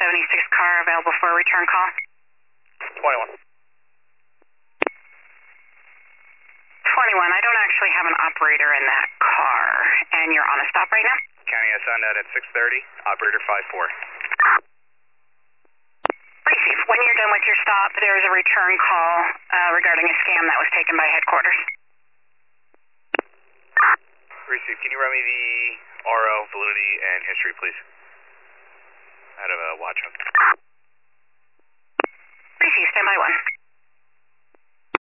76 car available for a return call. 21. 21, I don't actually have an operator in that car, and you're on a stop right now? County, I signed out at 6:30, operator 5-4. Receive. When you're done with your stop, there is a return call regarding a scam that was taken by headquarters. Receive. Can you run me the RO, validity, and history, please? Out of a watch. Receive. Stand by 1.